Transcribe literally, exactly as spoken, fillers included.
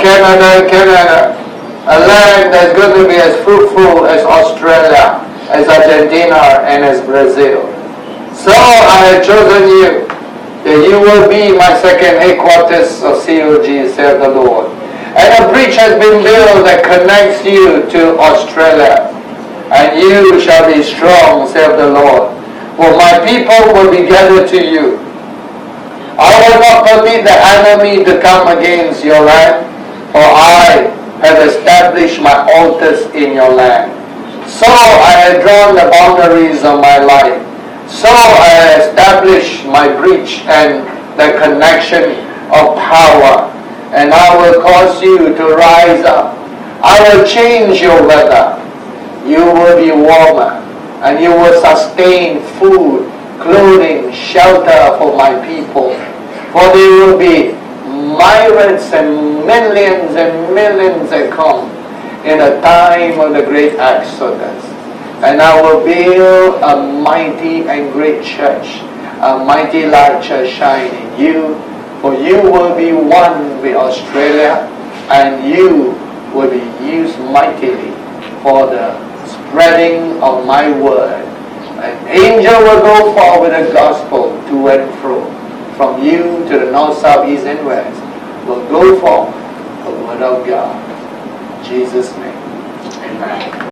Canada, Canada, a land that's going to be as fruitful as Australia, as Argentina, and as Brazil. So I have chosen you, that you will be my second headquarters of C O G, saith the Lord. And a bridge has been built that connects you to Australia. And you shall be strong, saith the Lord. For my people will be gathered to you. I will not permit the enemy to come against your land, for I have established my altars in your land. So I have drawn the boundaries of my life. So I have established my breach and the connection of power. And I will cause you to rise up. I will change your weather. You will be warmer, and you will sustain food, clothing, shelter for my people. For they will be myriads and millions and millions that come in a time of the great exodus. And I will build a mighty and great church, a mighty light shall shine in you. For you will be one with Australia, and you will be used mightily for the spreading of my word. An angel will go forth with the gospel to and fro. From you to the north, south, east, and west will go forth the word of God. In Jesus' name, amen.